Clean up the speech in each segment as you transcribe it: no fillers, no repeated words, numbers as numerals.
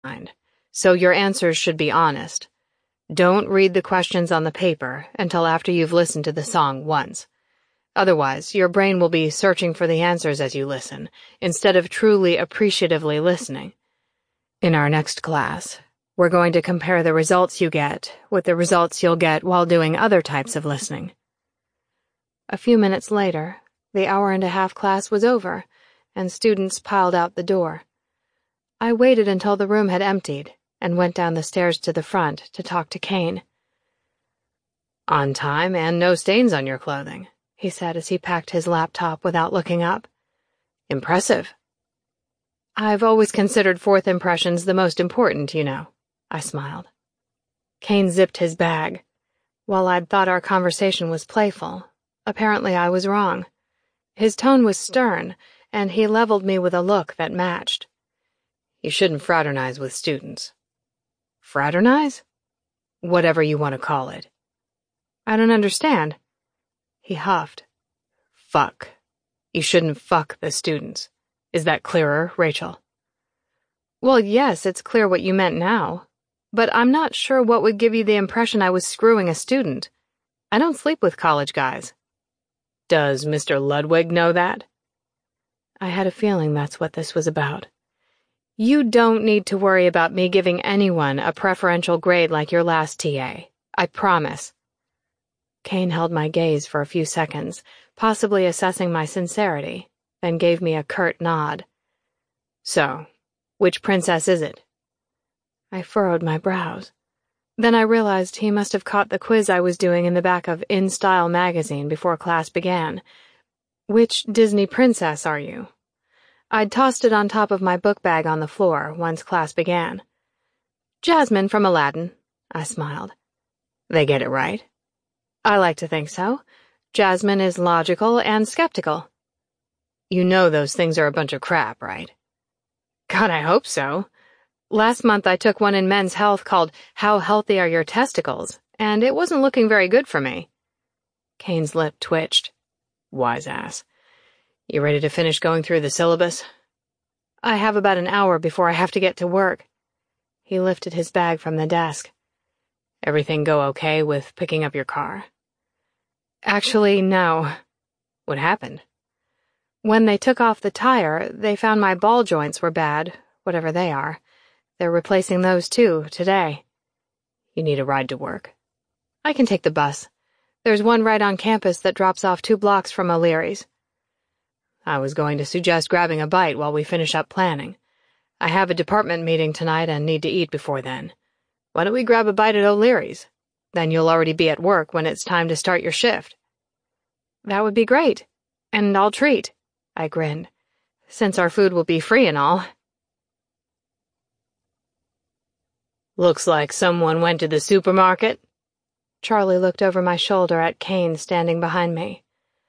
mind, so your answers should be honest. Don't read the questions on the paper until after you've listened to the song once. Otherwise, your brain will be searching for the answers as you listen, instead of truly appreciatively listening. In our next class, we're going to compare the results you get with the results you'll get while doing other types of listening. A few minutes later, the hour-and-a-half class was over, and students piled out the door. I waited until the room had emptied and went down the stairs to the front to talk to Kane. "On time and no stains on your clothing," he said as he packed his laptop without looking up. "Impressive." "I've always considered fourth impressions the most important, you know," I smiled. Kane zipped his bag. While I'd thought our conversation was playful, apparently I was wrong. His tone was stern, and he leveled me with a look that matched. "You shouldn't fraternize with students." "Fraternize?" "Whatever you want to call it." "I don't understand." He huffed. "Fuck. You shouldn't fuck the students. Is that clearer, Rachel?" "Well, yes, it's clear what you meant now. But I'm not sure what would give you the impression I was screwing a student. I don't sleep with college guys." "Does Mr. Ludwig know that?" I had a feeling that's what this was about. "You don't need to worry about me giving anyone a preferential grade like your last TA. I promise." Kane held my gaze for a few seconds, possibly assessing my sincerity, then gave me a curt nod. "So, which princess is it?" I furrowed my brows. Then I realized he must have caught the quiz I was doing in the back of In Style magazine before class began. "Which Disney princess are you?" I'd tossed it on top of my book bag on the floor once class began. "Jasmine from Aladdin," I smiled. "They get it right?" "I like to think so. Jasmine is logical and skeptical." "You know those things are a bunch of crap, right?" "God, I hope so. Last month I took one in Men's Health called How Healthy Are Your Testicles, and it wasn't looking very good for me." Kane's lip twitched. "Wise ass. You ready to finish going through the syllabus?" "I have about an hour before I have to get to work." He lifted his bag from the desk. "Everything go okay with picking up your car?" "Actually, no." "What happened?" "When they took off the tire, they found my ball joints were bad, whatever they are. They're replacing those too, today." "You need a ride to work?" "I can take the bus. There's one right on campus that drops off 2 blocks from O'Leary's." "I was going to suggest grabbing a bite while we finish up planning. I have a department meeting tonight and need to eat before then. Why don't we grab a bite at O'Leary's? Then you'll already be at work when it's time to start your shift." "That would be great. And I'll treat," I grinned, "since our food will be free and all." "Looks like someone went to the supermarket." Charlie looked over my shoulder at Kane standing behind me.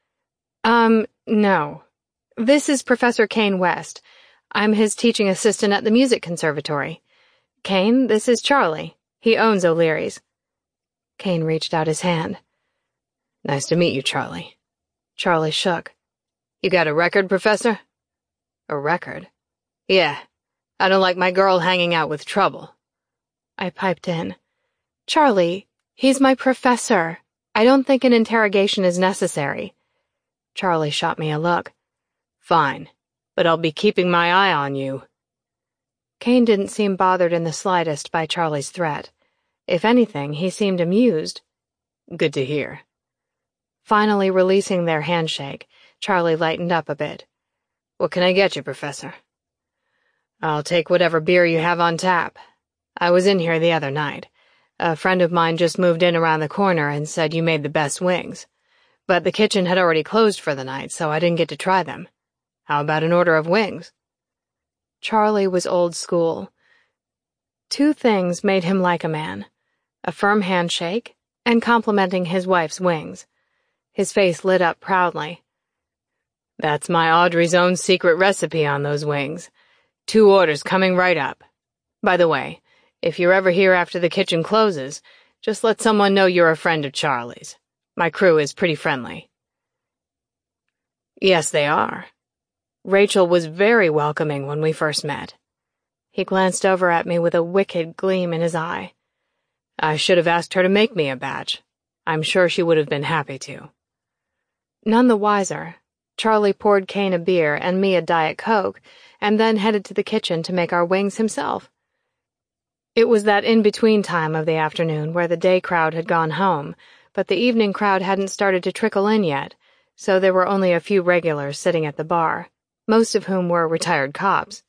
No. This is Professor Kane West. I'm his teaching assistant at the Music Conservatory. Kane, this is Charlie. He owns O'Leary's." Kane reached out his hand. "Nice to meet you, Charlie." Charlie shook. "You got a record, Professor?" "A record?" "Yeah. I don't like my girl hanging out with trouble." I piped in. "Charlie, he's my professor. I don't think an interrogation is necessary." Charlie shot me a look. "Fine, but I'll be keeping my eye on you." Kane didn't seem bothered in the slightest by Charlie's threat. If anything, he seemed amused. "Good to hear." Finally releasing their handshake, Charlie lightened up a bit. "What can I get you, Professor?" "I'll take whatever beer you have on tap. I was in here the other night. A friend of mine just moved in around the corner and said you made the best wings. But the kitchen had already closed for the night, so I didn't get to try them. How about an order of wings?" Charlie was old school. 2 things made him like a man: a firm handshake and complimenting his wife's wings. His face lit up proudly. "That's my Audrey's own secret recipe on those wings. 2 orders coming right up. By the way, if you're ever here after the kitchen closes, just let someone know you're a friend of Charlie's. My crew is pretty friendly." "Yes, they are. Rachel was very welcoming when we first met." He glanced over at me with a wicked gleam in his eye. I should have asked her to make me a batch. I'm sure she would have been happy to. None the wiser, Charlie poured Kane a beer and me a Diet Coke, and then headed to the kitchen to make our wings himself. It was that in-between time of the afternoon where the day crowd had gone home, but the evening crowd hadn't started to trickle in yet, so there were only a few regulars sitting at the bar, most of whom were retired cops.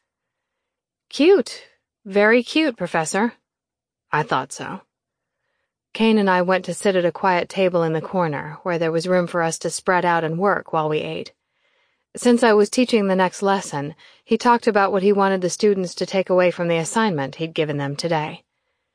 Cute. Very cute, Professor. I thought so. Kane and I went to sit at a quiet table in the corner, where there was room for us to spread out and work while we ate. Since I was teaching the next lesson, he talked about what he wanted the students to take away from the assignment he'd given them today.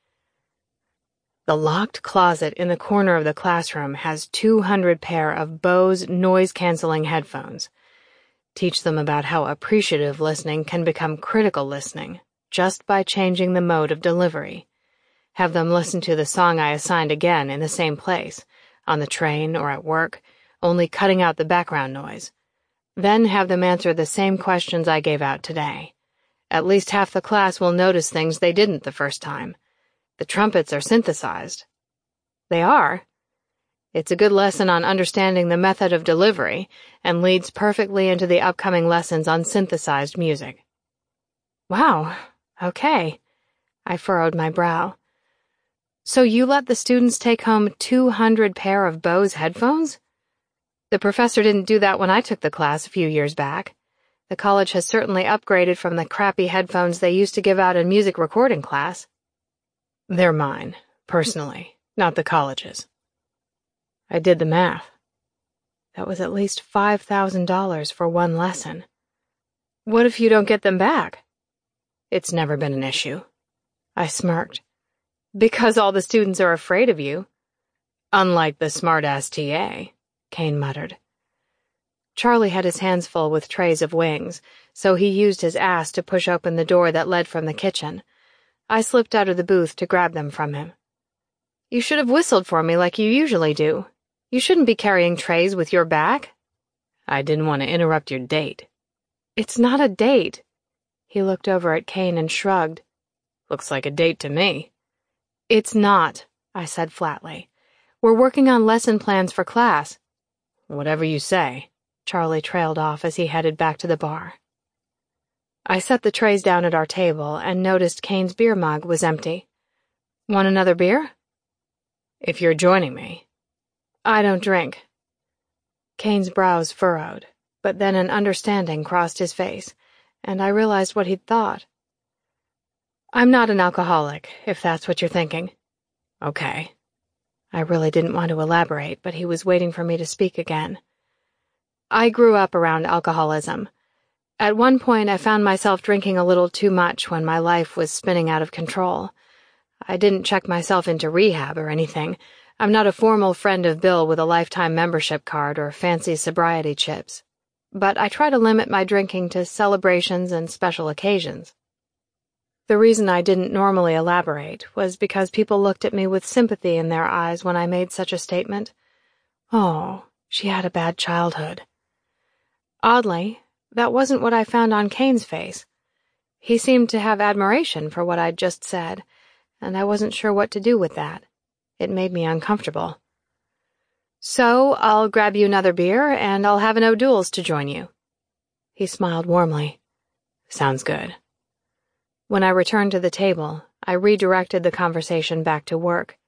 The locked closet in the corner of the classroom has 200 pair of Bose noise-canceling headphones. Teach them about how appreciative listening can become critical listening, just by changing the mode of delivery. Have them listen to the song I assigned again in the same place, on the train or at work, only cutting out the background noise. Then have them answer the same questions I gave out today. At least half the class will notice things they didn't the first time. The trumpets are synthesized. They are. It's a good lesson on understanding the method of delivery and leads perfectly into the upcoming lessons on synthesized music. Wow, okay. I furrowed my brow. So you let the students take home 200 pair of Bose headphones? The professor didn't do that when I took the class a few years back. The college has certainly upgraded from the crappy headphones they used to give out in music recording class. They're mine, personally, not the college's. I did the math. That was at least $5,000 for one lesson. What if you don't get them back? It's never been an issue. I smirked. Because all the students are afraid of you. Unlike the smart-ass TA, Kane muttered. Charlie had his hands full with trays of wings, so he used his ass to push open the door that led from the kitchen. I slipped out of the booth to grab them from him. You should have whistled for me like you usually do. You shouldn't be carrying trays with your back. I didn't want to interrupt your date. It's not a date. He looked over at Kane and shrugged. Looks like a date to me. It's not, I said flatly. We're working on lesson plans for class. Whatever you say, Charlie trailed off as he headed back to the bar. I set the trays down at our table and noticed Kane's beer mug was empty. Want another beer? If you're joining me. I don't drink. Kane's brows furrowed, but then an understanding crossed his face, and I realized what he'd thought. I'm not an alcoholic, if that's what you're thinking. Okay. I really didn't want to elaborate, but he was waiting for me to speak again. I grew up around alcoholism. At one point, I found myself drinking a little too much when my life was spinning out of control. I didn't check myself into rehab or anything. I'm not a formal friend of Bill with a lifetime membership card or fancy sobriety chips. But I try to limit my drinking to celebrations and special occasions. The reason I didn't normally elaborate was because people looked at me with sympathy in their eyes when I made such a statement. Oh, she had a bad childhood. Oddly, that wasn't what I found on Kane's face. He seemed to have admiration for what I'd just said, and I wasn't sure what to do with that. It made me uncomfortable. So I'll grab you another beer, and I'll have an O'Doul's to join you. He smiled warmly. Sounds good. When I returned to the table, I redirected the conversation back to work.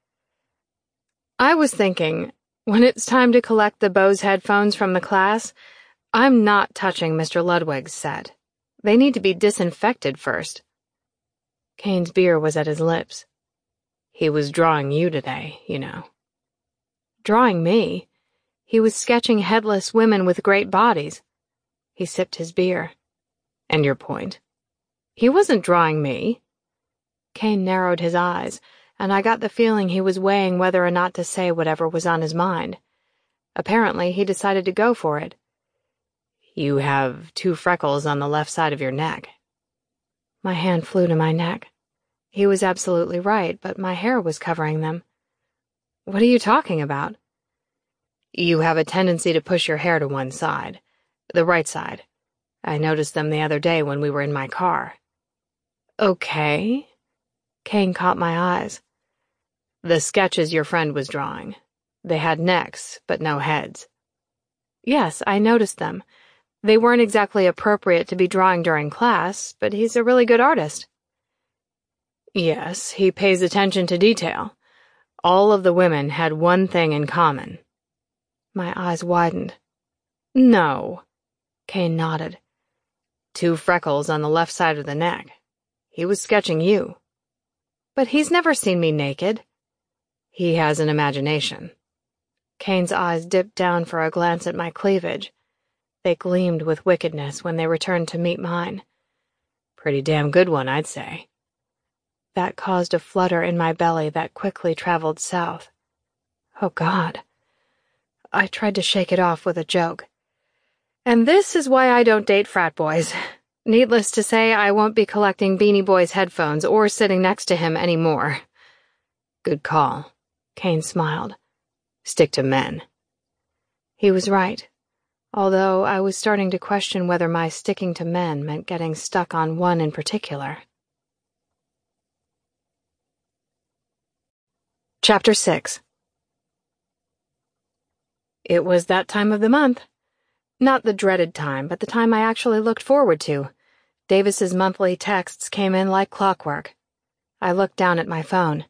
I was thinking, when it's time to collect the Bose headphones from the class, I'm not touching Mr. Ludwig's set. They need to be disinfected first. Kane's beer was at his lips. He was drawing you today, you know. Drawing me? He was sketching headless women with great bodies. He sipped his beer. And your point? He wasn't drawing me. Kane narrowed his eyes, and I got the feeling he was weighing whether or not to say whatever was on his mind. Apparently, he decided to go for it. You have 2 freckles on the left side of your neck. My hand flew to my neck. He was absolutely right, but my hair was covering them. What are you talking about? You have a tendency to push your hair to one side, the right side. I noticed them the other day when we were in my car. Okay. Kane caught my eyes. The sketches your friend was drawing. They had necks, but no heads. Yes, I noticed them. They weren't exactly appropriate to be drawing during class, but he's a really good artist. Yes, he pays attention to detail. All of the women had one thing in common. My eyes widened. No. Kane nodded. 2 freckles on the left side of the neck. He was sketching you. But he's never seen me naked. He has an imagination. Kane's eyes dipped down for a glance at my cleavage. They gleamed with wickedness when they returned to meet mine. Pretty damn good one, I'd say. That caused a flutter in my belly that quickly traveled south. Oh, God. I tried to shake it off with a joke. And this is why I don't date frat boys. Needless to say, I won't be collecting Beanie Boys headphones or sitting next to him anymore. Good call. Kane smiled. Stick to men. He was right, although I was starting to question whether my sticking to men meant getting stuck on one in particular. Chapter 6. It was that time of the month. Not the dreaded time, but the time I actually looked forward to. Davis's monthly texts came in like clockwork. I looked down at my phone.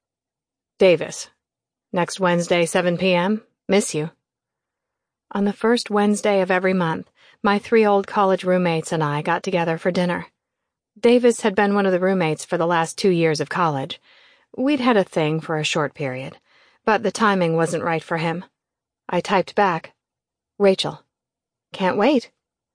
Davis, next Wednesday, 7 p.m. Miss you. On the first Wednesday of every month, my 3 old college roommates and I got together for dinner. Davis had been one of the roommates for the last 2 years of college. We'd had a thing for a short period, but the timing wasn't right for him. I typed back, Rachel. Can't wait.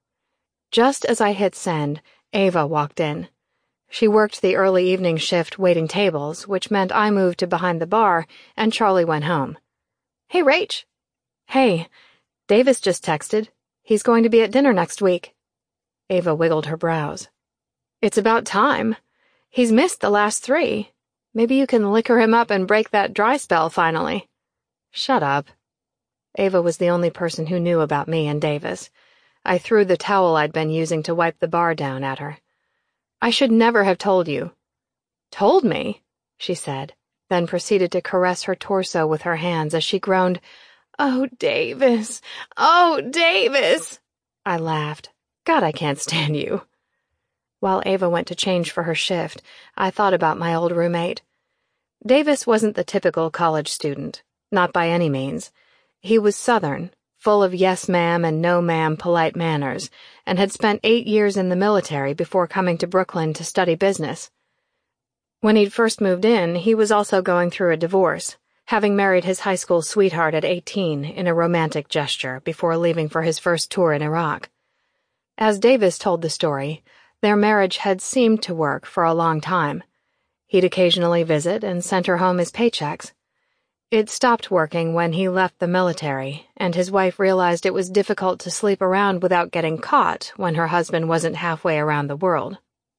Just as I hit send, Ava walked in. She worked the early evening shift waiting tables, which meant I moved to behind the bar, and Charlie went home. Hey, Rach. Hey, Davis just texted. He's going to be at dinner next week. Ava wiggled her brows. It's about time. He's missed the last 3. Maybe you can liquor him up and break that dry spell finally. Shut up. Ava was the only person who knew about me and Davis. I threw the towel I'd been using to wipe the bar down at her. I should never have told you. Told me? She said, then proceeded to caress her torso with her hands as she groaned, Oh, Davis! Oh, Davis! I laughed. God, I can't stand you. While Ava went to change for her shift, I thought about my old roommate. Davis wasn't the typical college student, not by any means. He was Southern, full of yes ma'am and no ma'am polite manners, and had spent 8 years in the military before coming to Brooklyn to study business. When he'd first moved in, he was also going through a divorce, having married his high school sweetheart at 18 in a romantic gesture before leaving for his first tour in Iraq. As Davis told the story, their marriage had seemed to work for a long time. He'd occasionally visit and sent her home his paychecks. It stopped working when he left the military, and his wife realized it was difficult to sleep around without getting caught when her husband wasn't halfway around the world.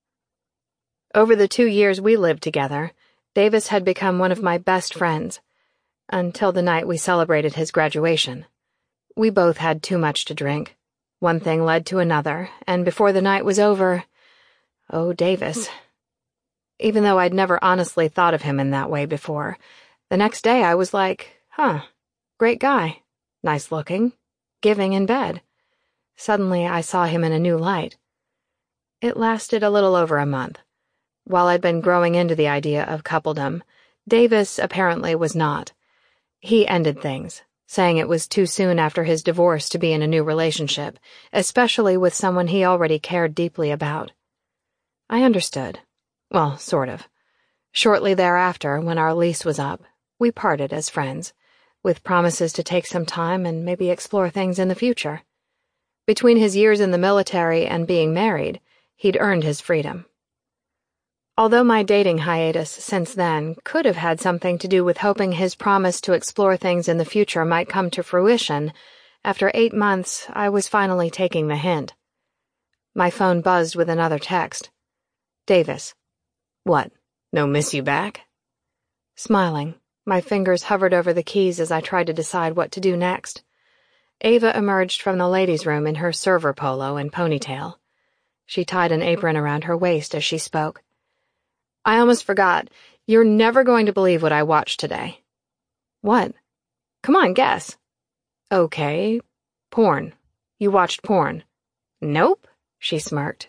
Over the 2 years we lived together, Davis had become one of my best friends, until the night we celebrated his graduation. We both had too much to drink. One thing led to another, and before the night was over, oh, Davis. Even though I'd never honestly thought of him in that way before, the next day I was like, great guy, nice looking, giving in bed. Suddenly I saw him in a new light. It lasted a little over a month. While I'd been growing into the idea of coupledom, Davis apparently was not. He ended things, saying it was too soon after his divorce to be in a new relationship, especially with someone he already cared deeply about. I understood. Well, sort of. Shortly thereafter, when our lease was up, we parted as friends, with promises to take some time and maybe explore things in the future. Between his years in the military and being married, he'd earned his freedom. Although my dating hiatus since then could have had something to do with hoping his promise to explore things in the future might come to fruition, after 8 months I was finally taking the hint. My phone buzzed with another text. Davis. What, no miss you back? Smiling, my fingers hovered over the keys as I tried to decide what to do next. Ava emerged from the ladies' room in her server polo and ponytail. She tied an apron around her waist as she spoke. I almost forgot. You're never going to believe what I watched today. What? Come on, guess. Okay. Porn. You watched porn. Nope, she smirked.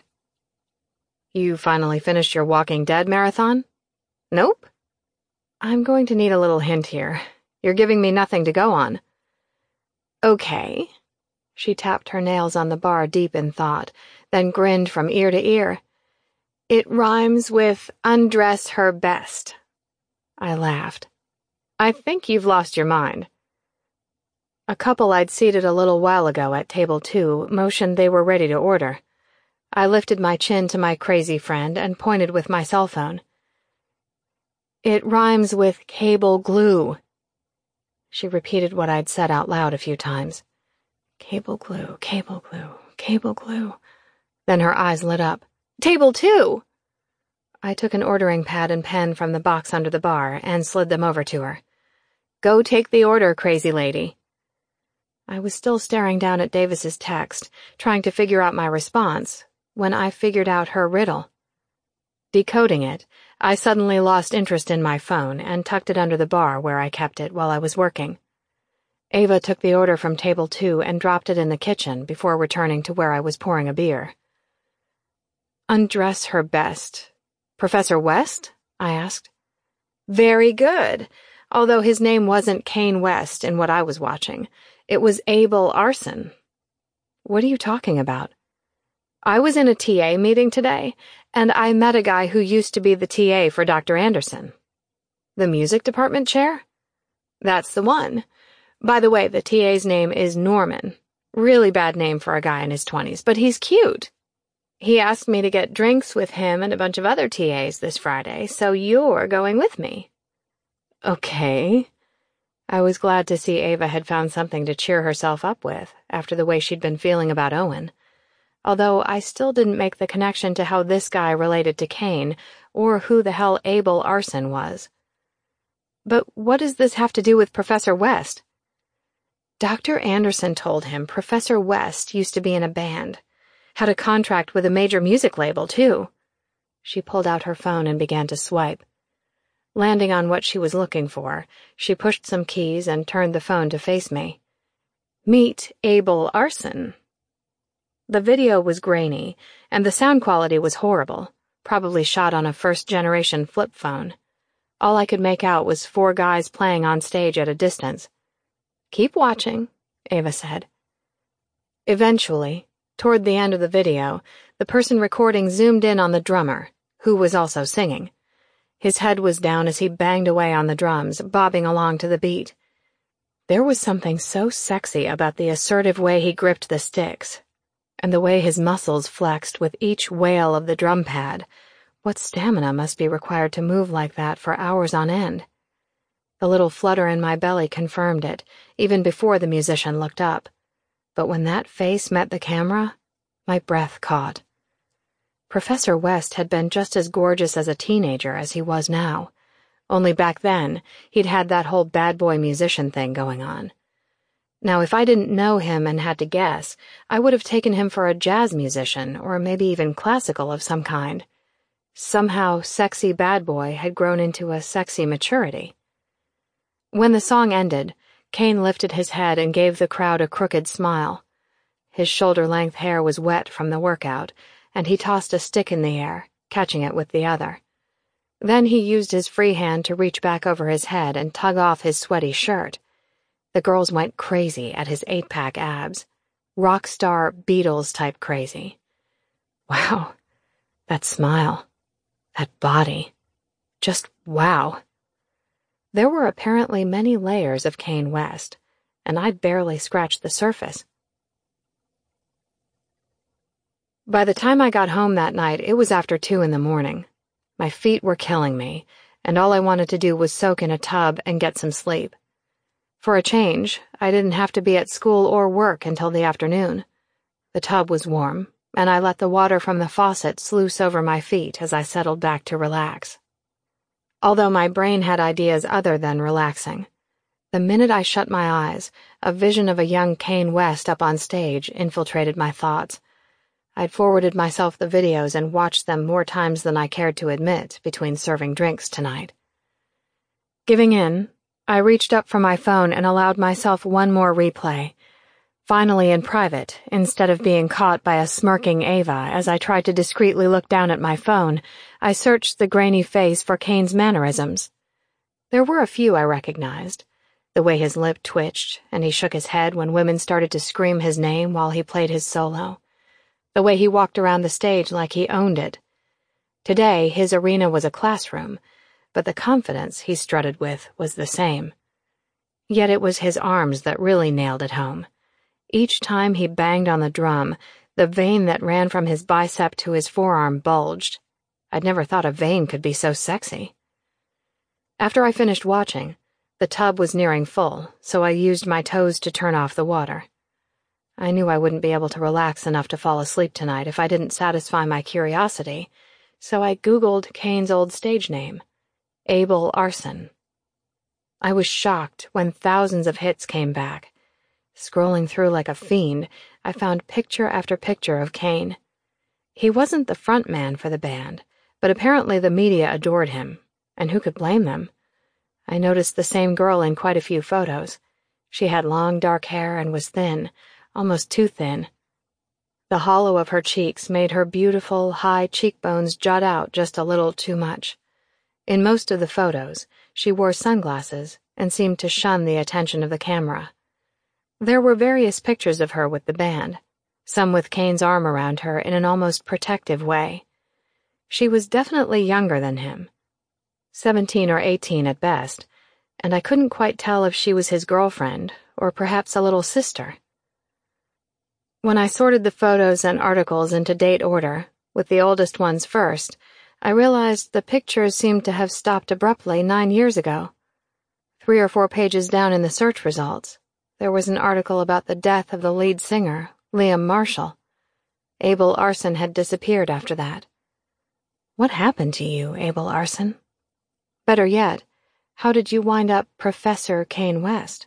You finally finished your Walking Dead marathon? Nope. I'm going to need a little hint here. You're giving me nothing to go on. Okay. She tapped her nails on the bar deep in thought, then grinned from ear to ear. It rhymes with undress her best. I laughed. I think you've lost your mind. A couple I'd seated a little while ago at table 2 motioned they were ready to order. I lifted my chin to my crazy friend and pointed with my cell phone. It rhymes with cable glue. She repeated what I'd said out loud a few times. Cable glue, cable glue, cable glue. Then her eyes lit up. Table 2! I took an ordering pad and pen from the box under the bar and slid them over to her. Go take the order, crazy lady. I was still staring down at Davis's text, trying to figure out my response, when I figured out her riddle. Decoding it, I suddenly lost interest in my phone and tucked it under the bar where I kept it while I was working. Ava took the order from table 2 and dropped it in the kitchen before returning to where I was pouring a beer. Undress her best. Professor West? I asked. Very good, although his name wasn't Kane West in what I was watching. It was Abel Arson. What are you talking about? I was in a TA meeting today, and I met a guy who used to be the TA for Dr. Anderson. The music department chair? That's the one. By the way, the TA's name is Norman. Really bad name for a guy in his 20s, but he's cute. He asked me to get drinks with him and a bunch of other TAs this Friday, so you're going with me. Okay. I was glad to see Ava had found something to cheer herself up with after the way she'd been feeling about Owen, although I still didn't make the connection to how this guy related to Kane or who the hell Abel Arson was. But what does this have to do with Professor West? Dr. Anderson told him Professor West used to be in a band, had a contract with a major music label, too. She pulled out her phone and began to swipe. Landing on what she was looking for, she pushed some keys and turned the phone to face me. Meet Abel Arson. The video was grainy, and the sound quality was horrible, probably shot on a first-generation flip phone. All I could make out was 4 guys playing on stage at a distance. Keep watching, Ava said. Eventually, toward the end of the video, the person recording zoomed in on the drummer, who was also singing. His head was down as he banged away on the drums, bobbing along to the beat. There was something so sexy about the assertive way he gripped the sticks, and the way his muscles flexed with each wail of the drum pad. What stamina must be required to move like that for hours on end? The little flutter in my belly confirmed it, even before the musician looked up. But when that face met the camera, my breath caught. Professor West had been just as gorgeous as a teenager as he was now. Only back then, he'd had that whole bad boy musician thing going on. Now, if I didn't know him and had to guess, I would have taken him for a jazz musician or maybe even classical of some kind. Somehow, sexy bad boy had grown into a sexy maturity. When the song ended, Kane lifted his head and gave the crowd a crooked smile. His shoulder-length hair was wet from the workout, and he tossed a stick in the air, catching it with the other. Then he used his free hand to reach back over his head and tug off his sweaty shirt. The girls went crazy at his 8-pack abs. Rock star Beatles-type crazy. Wow. That smile. That body. Just wow. There were apparently many layers of Kane West, and I barely scratched the surface. By the time I got home that night, it was after 2 in the morning. My feet were killing me, and all I wanted to do was soak in a tub and get some sleep. For a change, I didn't have to be at school or work until the afternoon. The tub was warm, and I let the water from the faucet sluice over my feet as I settled back to relax. Although my brain had ideas other than relaxing, the minute I shut my eyes, a vision of a young Kane West up on stage infiltrated my thoughts. I'd forwarded myself the videos and watched them more times than I cared to admit between serving drinks tonight. Giving in, I reached up for my phone and allowed myself one more replay, finally in private, instead of being caught by a smirking Ava as I tried to discreetly look down at my phone. I searched the grainy face for Kane's mannerisms. There were a few I recognized. The way his lip twitched and he shook his head when women started to scream his name while he played his solo. The way he walked around the stage like he owned it. Today, his arena was a classroom, but the confidence he strutted with was the same. Yet it was his arms that really nailed it home. Each time he banged on the drum, the vein that ran from his bicep to his forearm bulged. I'd never thought a vein could be so sexy. After I finished watching, the tub was nearing full, so I used my toes to turn off the water. I knew I wouldn't be able to relax enough to fall asleep tonight if I didn't satisfy my curiosity, so I Googled Kane's old stage name, Abel Arson. I was shocked when thousands of hits came back. Scrolling through like a fiend, I found picture after picture of Kane. He wasn't the front man for the band, but apparently the media adored him, and who could blame them? I noticed the same girl in quite a few photos. She had long dark hair and was thin, almost too thin. The hollow of her cheeks made her beautiful, high cheekbones jut out just a little too much. In most of the photos, she wore sunglasses and seemed to shun the attention of the camera. There were various pictures of her with the band, some with Kane's arm around her in an almost protective way. She was definitely younger than him, 17 or 18 at best, and I couldn't quite tell if she was his girlfriend or perhaps a little sister. When I sorted the photos and articles into date order, with the oldest ones first, I realized the pictures seemed to have stopped abruptly 9 years ago. 3 or 4 pages down in the search results, there was an article about the death of the lead singer, Liam Marshall. Abel Arson had disappeared after that. What happened to you, Abel Arson? Better yet, how did you wind up Professor Kane West?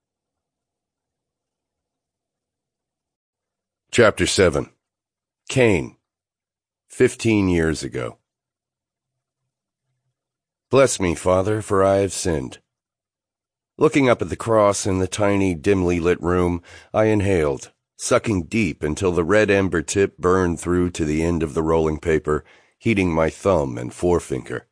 Chapter 7. Kane. 15 years ago. Bless me, Father, for I have sinned. Looking up at the cross in the tiny, dimly lit room, I inhaled, sucking deep until the red ember tip burned through to the end of the rolling paper, heating my thumb and forefinger.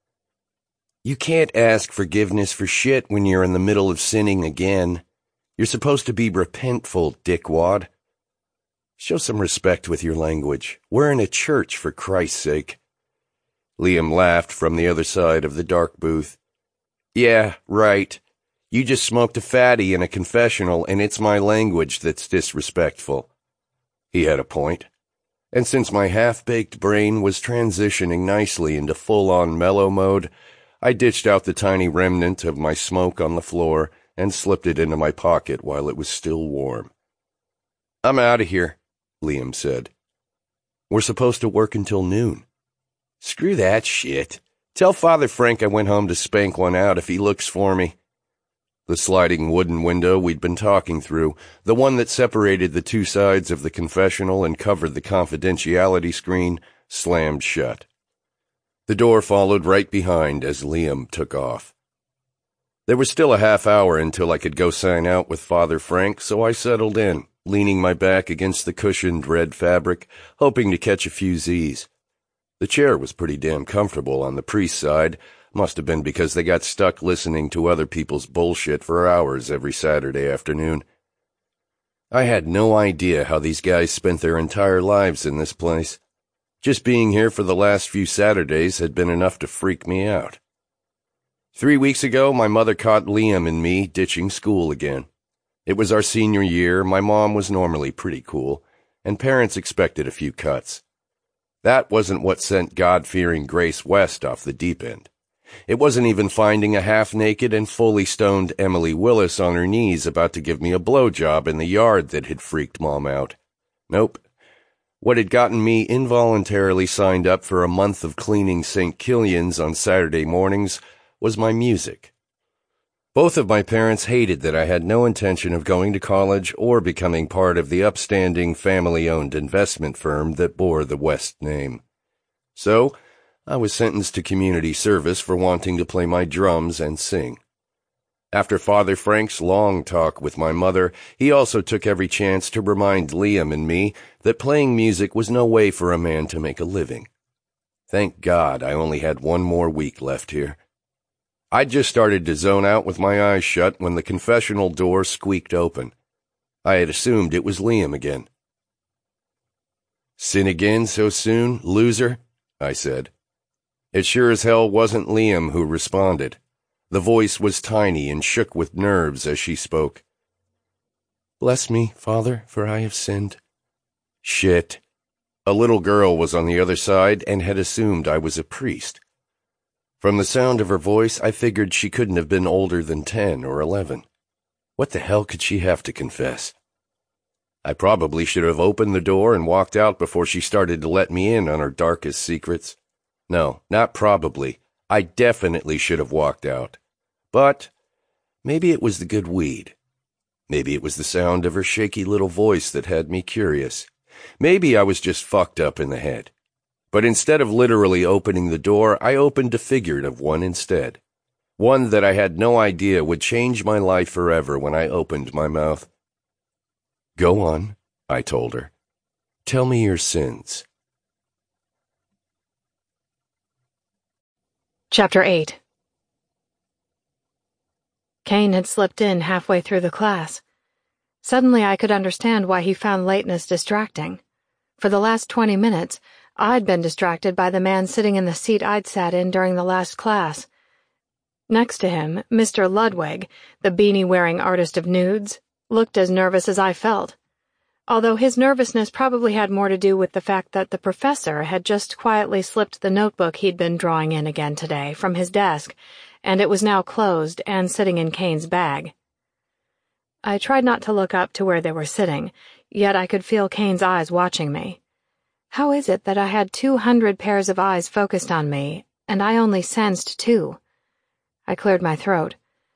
You can't ask forgiveness for shit when you're in the middle of sinning again. You're supposed to be repentful, dickwad. Show some respect with your language. We're in a church, for Christ's sake. Liam laughed from the other side of the dark booth. Yeah, right. You just smoked a fatty in a confessional, and it's my language that's disrespectful. He had a point. And since my half-baked brain was transitioning nicely into full-on mellow mode, I ditched out the tiny remnant of my smoke on the floor and slipped it into my pocket while it was still warm. I'm out of here, Liam said. We're supposed to work until noon. Screw that shit. Tell Father Frank I went home to spank one out if he looks for me. The sliding wooden window we'd been talking through, the one that separated the two sides of the confessional and covered the confidentiality screen, slammed shut. The door followed right behind as Liam took off. There was still a half hour until I could go sign out with Father Frank, so I settled in, leaning my back against the cushioned red fabric, hoping to catch a few Z's. The chair was pretty damn comfortable on the priest's side. Must have been because they got stuck listening to other people's bullshit for hours every Saturday afternoon. I had no idea how these guys spent their entire lives in this place. Just being here for the last few Saturdays had been enough to freak me out. 3 weeks ago, my mother caught Liam and me ditching school again. It was our senior year, my mom was normally pretty cool, and parents expected a few cuts. That wasn't what sent God-fearing Grace West off the deep end. It wasn't even finding a half-naked and fully stoned Emily Willis on her knees about to give me a blowjob in the yard that had freaked Mom out. Nope. What had gotten me involuntarily signed up for a month of cleaning St. Killian's on Saturday mornings was my music. Both of my parents hated that I had no intention of going to college or becoming part of the upstanding family-owned investment firm that bore the West name. So, I was sentenced to community service for wanting to play my drums and sing. After Father Frank's long talk with my mother, he also took every chance to remind Liam and me that playing music was no way for a man to make a living. Thank God I only had one more week left here. I'd just started to zone out with my eyes shut when the confessional door squeaked open. I had assumed it was Liam again. "Sin again so soon, loser?" I said. It sure as hell wasn't Liam who responded. The voice was tiny and shook with nerves as she spoke. "Bless me, Father, for I have sinned." Shit. A little girl was on the other side and had assumed I was a priest. From the sound of her voice, I figured she couldn't have been older than 10 or 11. What the hell could she have to confess? I probably should have opened the door and walked out before she started to let me in on her darkest secrets. No, not probably. I definitely should have walked out. But maybe it was the good weed. Maybe it was the sound of her shaky little voice that had me curious. Maybe I was just fucked up in the head. But instead of literally opening the door, I opened a figurative one instead. One that I had no idea would change my life forever when I opened my mouth. "Go on," I told her. "Tell me your sins." Chapter 8. Kane had slipped in halfway through the class. Suddenly I could understand why he found lateness distracting. For the last 20 minutes, I'd been distracted by the man sitting in the seat I'd sat in during the last class. Next to him, Mr. Ludwig, the beanie-wearing artist of nudes, looked as nervous as I felt. Although his nervousness probably had more to do with the fact that the professor had just quietly slipped the notebook he'd been drawing in again today from his desk, and it was now closed and sitting in Kane's bag. I tried not to look up to where they were sitting, yet I could feel Kane's eyes watching me. How is it that I had 200 pairs of eyes focused on me, and I only sensed 2? I cleared my throat.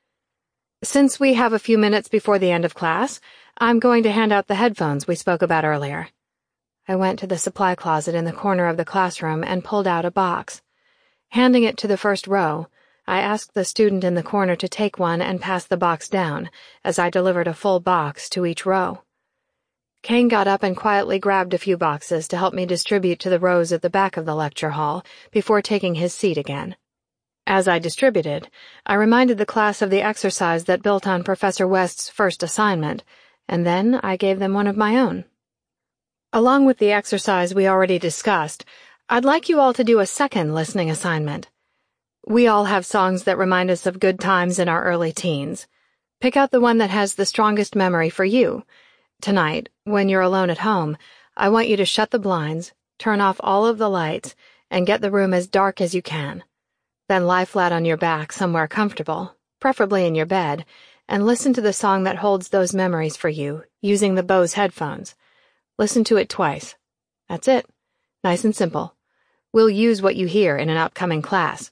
"Since we have a few minutes before the end of class, I'm going to hand out the headphones we spoke about earlier." I went to the supply closet in the corner of the classroom and pulled out a box. Handing it to the first row, I asked the student in the corner to take one and pass the box down, as I delivered a full box to each row. Kane got up and quietly grabbed a few boxes to help me distribute to the rows at the back of the lecture hall before taking his seat again. As I distributed, I reminded the class of the exercise that built on Professor West's first assignment, and then I gave them one of my own. Along with the exercise we already discussed, I'd like you all to do a second listening assignment. We all have songs that remind us of good times in our early teens. Pick out the one that has the strongest memory for you. Tonight, when you're alone at home, I want you to shut the blinds, turn off all of the lights, and get the room as dark as you can. Then lie flat on your back somewhere comfortable, preferably in your bed, and listen to the song that holds those memories for you, using the Bose headphones. Listen to it twice. That's it. Nice and simple. We'll use what you hear in an upcoming class.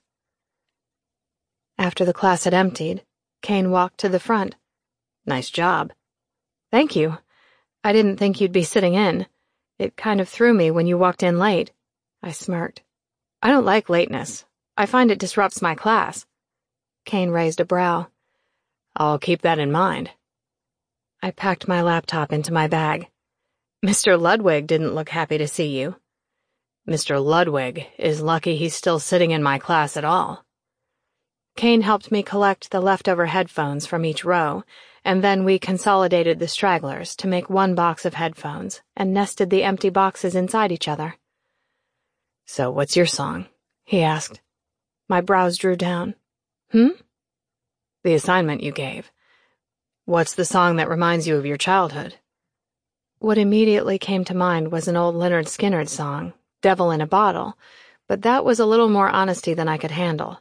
After the class had emptied, Kane walked to the front. "Nice job." "Thank you. I didn't think you'd be sitting in. It kind of threw me when you walked in late." I smirked. "I don't like lateness. I find it disrupts my class." Kane raised a brow. "I'll keep that in mind." I packed my laptop into my bag. "Mr. Ludwig didn't look happy to see you." "Mr. Ludwig is lucky he's still sitting in my class at all." Kane helped me collect the leftover headphones from each row, and then we consolidated the stragglers to make one box of headphones and nested the empty boxes inside each other. "So what's your song?" he asked. My brows drew down. "The assignment you gave. What's the song that reminds you of your childhood?" What immediately came to mind was an old Lynyrd Skynyrd song, "Devil in a Bottle," but that was a little more honesty than I could handle.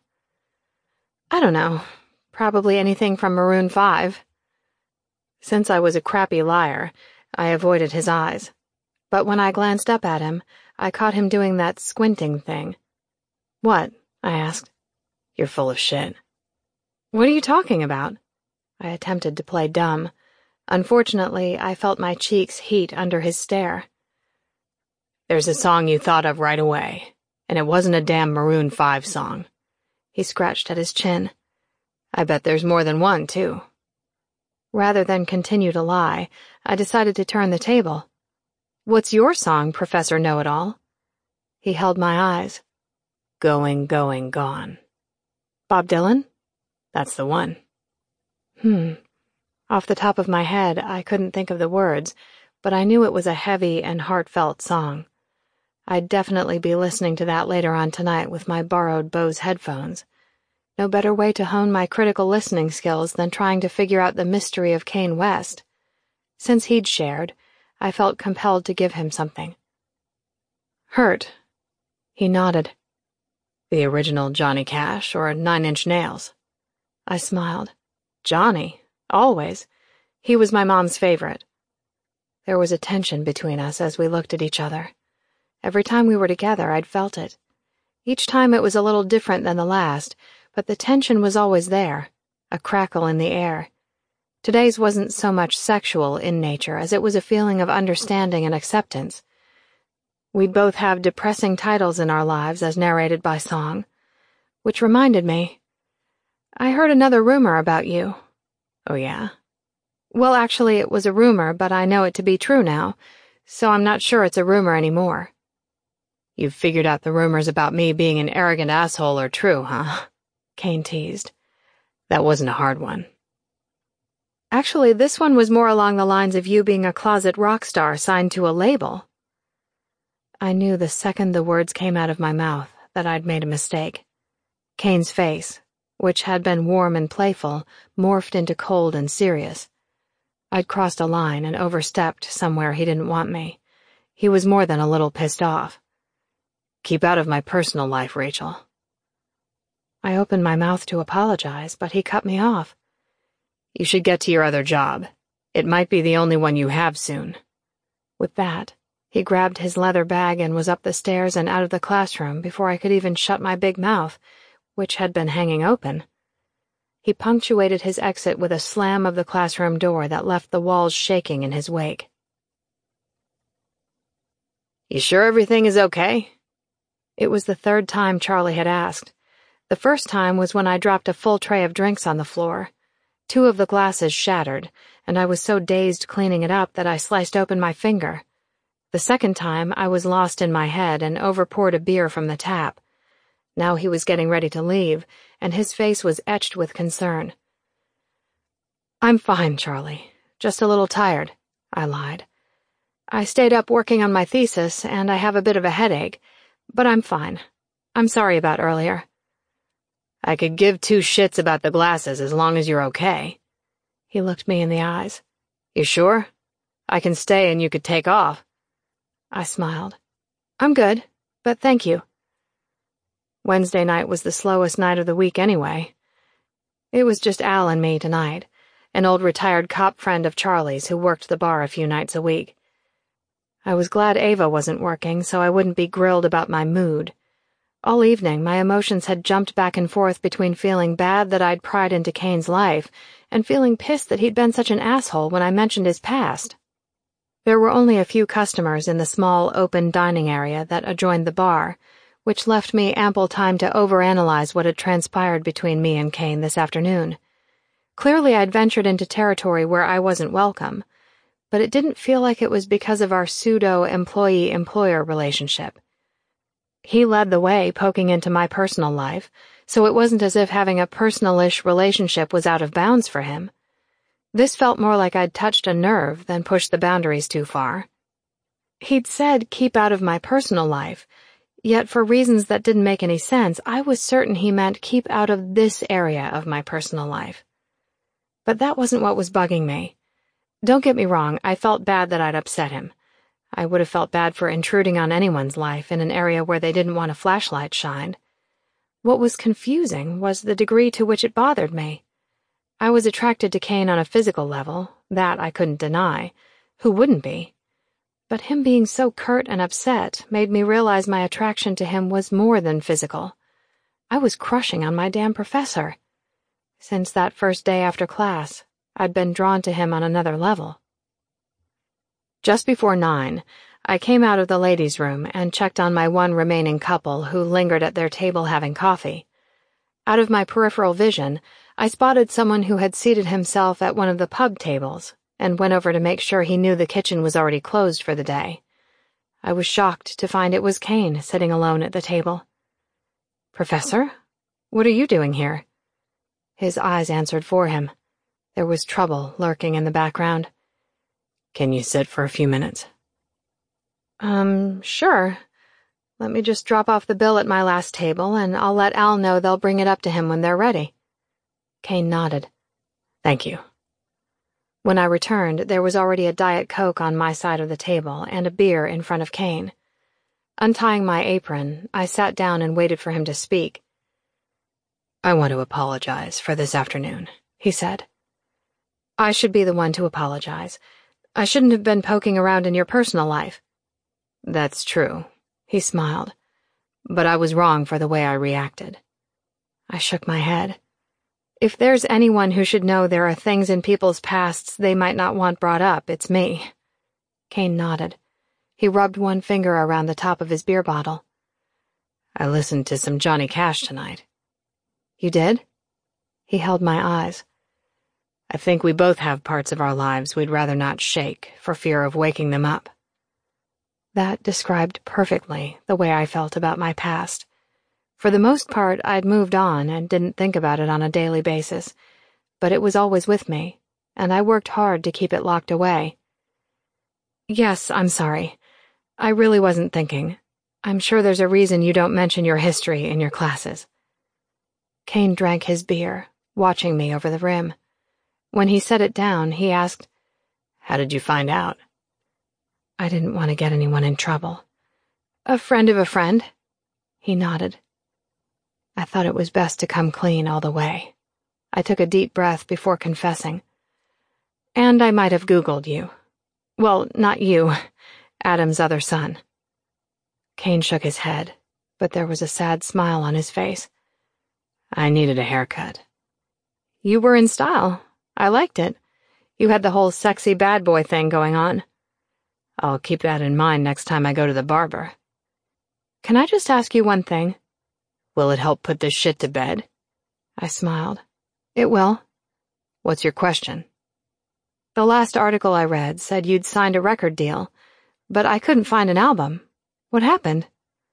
"I don't know. Probably anything from Maroon 5. Since I was a crappy liar, I avoided his eyes. But when I glanced up at him, I caught him doing that squinting thing. "What?" I asked. "You're full of shit." What are you talking about? I attempted to play dumb. Unfortunately, I felt my cheeks heat under his stare. There's a song you thought of right away, and it wasn't a damn Maroon 5 song. He scratched at his chin. I bet there's more than one, too. Rather than continue to lie, I decided to turn the table. What's your song, Professor Know-It-All? He held my eyes. Going, going, gone. Bob Dylan? That's the one. Off the top of my head, I couldn't think of the words, but I knew it was a heavy and heartfelt song. I'd definitely be listening to that later on tonight with my borrowed Bose headphones. No better way to hone my critical listening skills than trying to figure out the mystery of Kane West. Since he'd shared, I felt compelled to give him something. Hurt. He nodded. The original Johnny Cash or Nine Inch Nails? I smiled. Johnny, always. He was my mom's favorite. There was a tension between us as we looked at each other. Every time we were together, I'd felt it. Each time it was a little different than the last, but the tension was always there, a crackle in the air. Today's wasn't so much sexual in nature as it was a feeling of understanding and acceptance. We'd both have depressing titles in our lives as narrated by song. Which reminded me, I heard another rumor about you. Oh, yeah? Well, actually, it was a rumor, but I know it to be true now, so I'm not sure it's a rumor anymore. You've figured out the rumors about me being an arrogant asshole are true, huh? Kane teased. That wasn't a hard one. Actually, this one was more along the lines of you being a closet rock star signed to a label. I knew the second the words came out of my mouth that I'd made a mistake. Kane's face, which had been warm and playful, morphed into cold and serious. I'd crossed a line and overstepped somewhere he didn't want me. He was more than a little pissed off. Keep out of my personal life, Rachel. I opened my mouth to apologize, but he cut me off. You should get to your other job. It might be the only one you have soon. With that, he grabbed his leather bag and was up the stairs and out of the classroom before I could even shut my big mouth, which had been hanging open. He punctuated his exit with a slam of the classroom door that left the walls shaking in his wake. You sure everything is okay? It was the third time Charlie had asked. The first time was when I dropped a full tray of drinks on the floor. 2 of the glasses shattered, and I was so dazed cleaning it up that I sliced open my finger. The second time, I was lost in my head and overpoured a beer from the tap. Now he was getting ready to leave, and his face was etched with concern. I'm fine, Charlie. Just a little tired, I lied. I stayed up working on my thesis, and I have a bit of a headache, but I'm fine. I'm sorry about earlier. I could give 2 shits about the glasses as long as you're okay. He looked me in the eyes. You sure? I can stay and you could take off. I smiled. I'm good, but thank you. Wednesday night was the slowest night of the week anyway. It was just Al and me tonight, an old retired cop friend of Charlie's who worked the bar a few nights a week. I was glad Ava wasn't working so I wouldn't be grilled about my mood. All evening, my emotions had jumped back and forth between feeling bad that I'd pried into Kane's life and feeling pissed that he'd been such an asshole when I mentioned his past. There were only a few customers in the small, open dining area that adjoined the bar, which left me ample time to overanalyze what had transpired between me and Kane this afternoon. Clearly, I'd ventured into territory where I wasn't welcome, but it didn't feel like it was because of our pseudo-employee-employer relationship. He led the way, poking into my personal life, so it wasn't as if having a personal-ish relationship was out of bounds for him. This felt more like I'd touched a nerve than pushed the boundaries too far. He'd said keep out of my personal life, yet for reasons that didn't make any sense, I was certain he meant keep out of this area of my personal life. But that wasn't what was bugging me. Don't get me wrong, I felt bad that I'd upset him. I would have felt bad for intruding on anyone's life in an area where they didn't want a flashlight shined. What was confusing was the degree to which it bothered me. I was attracted to Kane on a physical level, that I couldn't deny. Who wouldn't be? But him being so curt and upset made me realize my attraction to him was more than physical. I was crushing on my damn professor. Since that first day after class, I'd been drawn to him on another level. Just before 9, I came out of the ladies' room and checked on my one remaining couple who lingered at their table having coffee. Out of my peripheral vision, I spotted someone who had seated himself at one of the pub tables and went over to make sure he knew the kitchen was already closed for the day. I was shocked to find it was Kane sitting alone at the table. "Professor, what are you doing here?" His eyes answered for him. There was trouble lurking in the background. "Can you sit for a few minutes?" Sure. Let me just drop off the bill at my last table, and I'll let Al know they'll bring it up to him when they're ready." Kane nodded. "Thank you." When I returned, there was already a Diet Coke on my side of the table and a beer in front of Kane. Untying my apron, I sat down and waited for him to speak. "I want to apologize for this afternoon," he said. "I should be the one to apologize. I shouldn't have been poking around in your personal life." "That's true," he smiled. "But I was wrong for the way I reacted." I shook my head. If there's anyone who should know there are things in people's pasts they might not want brought up, it's me. Kane nodded. He rubbed one finger around the top of his beer bottle. "I listened to some Johnny Cash tonight." "You did?" He held my eyes. "I think we both have parts of our lives we'd rather not shake for fear of waking them up." That described perfectly the way I felt about my past. For the most part, I'd moved on and didn't think about it on a daily basis, but it was always with me, and I worked hard to keep it locked away. "Yes, I'm sorry. I really wasn't thinking. I'm sure there's a reason you don't mention your history in your classes." Kane drank his beer, watching me over the rim. When he set it down, he asked, "How did you find out?" I didn't want to get anyone in trouble. "A friend of a friend." He nodded. I thought it was best to come clean all the way. I took a deep breath before confessing. "And I might have Googled you. Well, not you, Adam's other son." Kane shook his head, but there was a sad smile on his face. "I needed a haircut." "You were in style. I liked it. You had the whole sexy bad boy thing going on." "I'll keep that in mind next time I go to the barber." "Can I just ask you one thing?" "Will it help put this shit to bed?" I smiled. "It will." "What's your question?" "The last article I read said you'd signed a record deal, but I couldn't find an album. What happened?"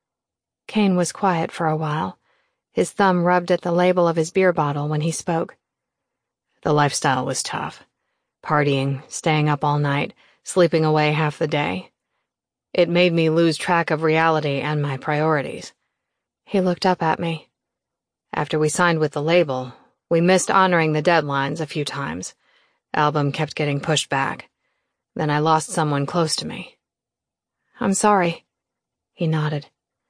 Kane was quiet for a while. His thumb rubbed at the label of his beer bottle when he spoke. "The lifestyle was tough. Partying, staying up all night, sleeping away half the day. It made me lose track of reality and my priorities." He looked up at me. "After we signed with the label, we missed honoring the deadlines a few times. Album kept getting pushed back. Then I lost someone close to me." "I'm sorry." He nodded.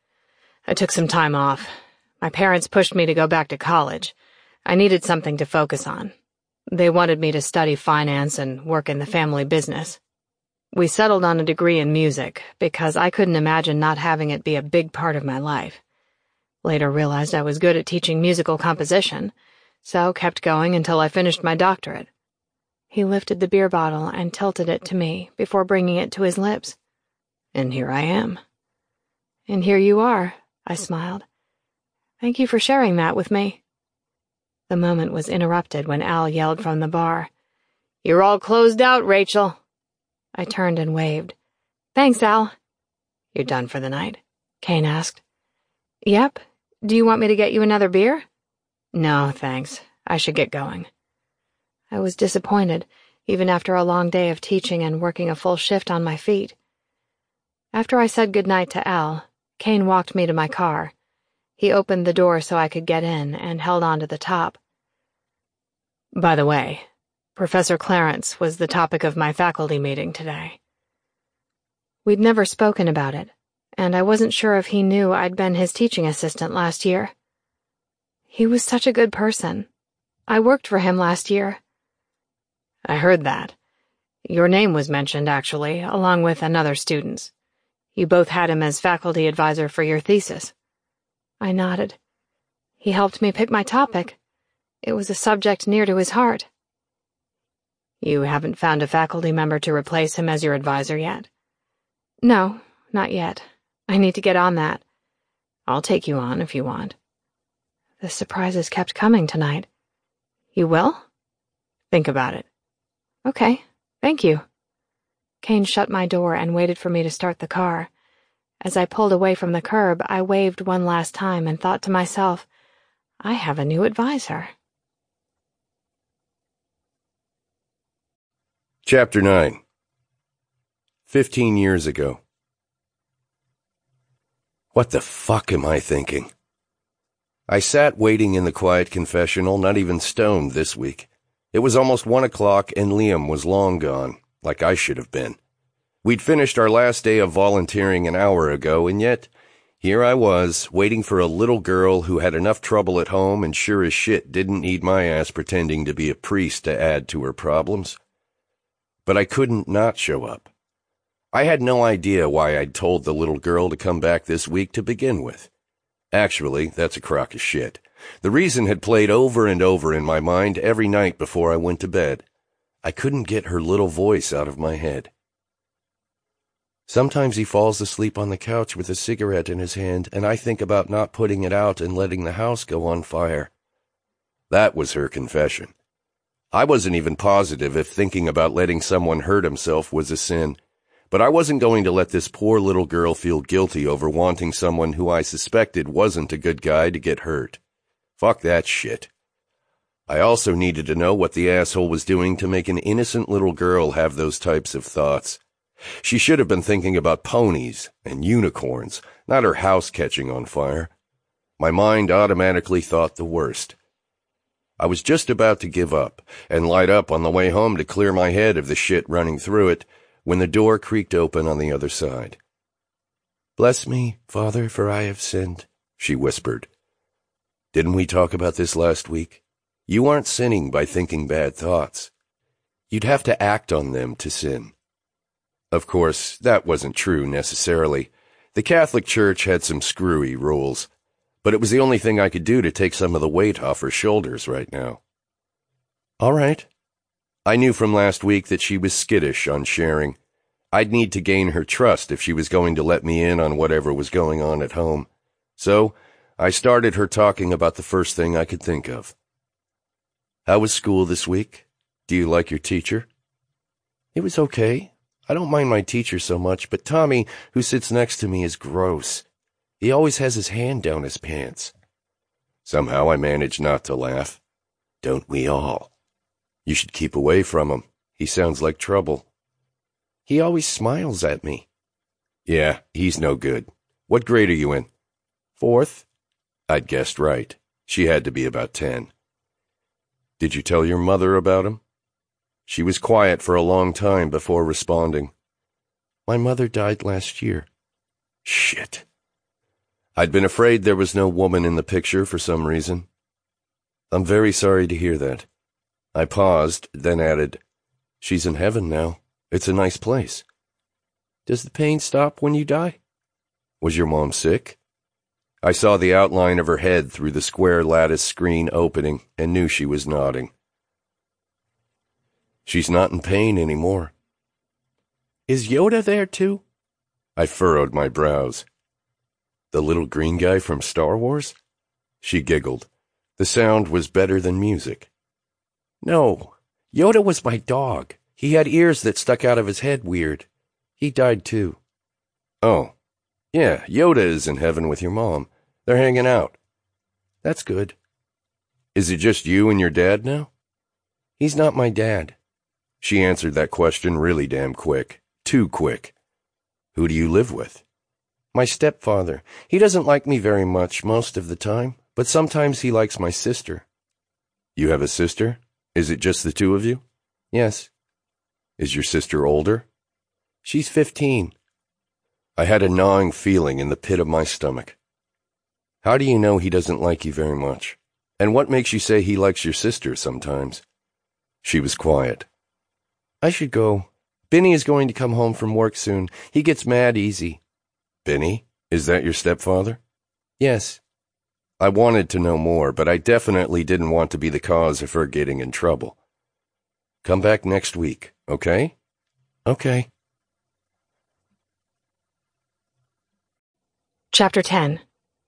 "I took some time off. My parents pushed me to go back to college. I needed something to focus on. They wanted me to study finance and work in the family business. We settled on a degree in music because I couldn't imagine not having it be a big part of my life. Later realized I was good at teaching musical composition, so kept going until I finished my doctorate." He lifted the beer bottle and tilted it to me before bringing it to his lips. "And here I am." "And here you are," I smiled. "Thank you for sharing that with me." The moment was interrupted when Al yelled from the bar, "You're all closed out, Rachel." I turned and waved. "Thanks, Al." "You're done for the night?" Kane asked. "Yep. Do you want me to get you another beer?" "No, thanks. I should get going." I was disappointed, even after a long day of teaching and working a full shift on my feet. After I said goodnight to Al, Kane walked me to my car. He opened the door so I could get in and held on to the top. "By the way, Professor Clarence was the topic of my faculty meeting today." We'd never spoken about it, and I wasn't sure if he knew I'd been his teaching assistant last year. He was such a good person. I worked for him last year. "I heard that. Your name was mentioned, actually, along with another student's. You both had him as faculty advisor for your thesis." I nodded. He helped me pick my topic. It was a subject near to his heart. You haven't found a faculty member to replace him as your advisor yet? No, not yet. I need to get on that. I'll take you on if you want. The surprises kept coming tonight. You will? Think about it. Okay, thank you. Kane shut my door and waited for me to start the car. As I pulled away from the curb, I waved one last time and thought to myself, I have a new advisor. Chapter 9. 15 years ago. What the fuck am I thinking? I sat waiting in the quiet confessional, not even stoned this week. It was almost 1 o'clock and Liam was long gone, like I should have been. We'd finished our last day of volunteering an hour ago, and yet here I was, waiting for a little girl who had enough trouble at home and sure as shit didn't need my ass pretending to be a priest to add to her problems. But I couldn't not show up. I had no idea why I'd told the little girl to come back this week to begin with. Actually, that's a crock of shit. The reason had played over and over in my mind every night before I went to bed. I couldn't get her little voice out of my head. Sometimes he falls asleep on the couch with a cigarette in his hand, and I think about not putting it out and letting the house go on fire. That was her confession. I wasn't even positive if thinking about letting someone hurt himself was a sin. But I wasn't going to let this poor little girl feel guilty over wanting someone who I suspected wasn't a good guy to get hurt. Fuck that shit. I also needed to know what the asshole was doing to make an innocent little girl have those types of thoughts. She should have been thinking about ponies and unicorns, not her house catching on fire. My mind automatically thought the worst. I was just about to give up and light up on the way home to clear my head of the shit running through it, when the door creaked open on the other side. "Bless me, Father, for I have sinned," she whispered. "Didn't we talk about this last week? You aren't sinning by thinking bad thoughts. You'd have to act on them to sin." Of course, that wasn't true necessarily. The Catholic Church had some screwy rules, but it was the only thing I could do to take some of the weight off her shoulders right now. All right. I knew from last week that she was skittish on sharing. I'd need to gain her trust if she was going to let me in on whatever was going on at home. So I started her talking about the first thing I could think of. "How was school this week? Do you like your teacher?" "It was okay. I don't mind my teacher so much, but Tommy, who sits next to me, is gross. He always has his hand down his pants." Somehow I managed not to laugh. Don't we all? "You should keep away from him. He sounds like trouble." "He always smiles at me." "Yeah, he's no good. What grade are you in?" "4th. I'd guessed right. She had to be about 10. "Did you tell your mother about him?" She was quiet for a long time before responding. "My mother died last year." Shit. I'd been afraid there was no woman in the picture for some reason. "I'm very sorry to hear that." I paused, then added, "She's in heaven now. It's a nice place." "Does the pain stop when you die?" "Was your mom sick?" I saw the outline of her head through the square lattice screen opening and knew she was nodding. "She's not in pain anymore." "Is Yoda there too?" I furrowed my brows. "The little green guy from Star Wars?" She giggled. The sound was better than music. "No, Yoda was my dog. He had ears that stuck out of his head weird. He died too." "Oh, yeah, Yoda is in heaven with your mom. They're hanging out." "That's good." "Is it just you and your dad now?" "He's not my dad." She answered that question really damn quick. Too quick. "Who do you live with?" "My stepfather. He doesn't like me very much most of the time, but sometimes he likes my sister." "You have a sister? Is it just the two of you?" "Yes." "Is your sister older?" "She's 15. I had a gnawing feeling in the pit of my stomach. "How do you know he doesn't like you very much? And what makes you say he likes your sister sometimes?" She was quiet. "I should go. Benny is going to come home from work soon. He gets mad easy." "Benny? Is that your stepfather?" "Yes." I wanted to know more, but I definitely didn't want to be the cause of her getting in trouble. Come back next week, okay? Okay. Chapter 10.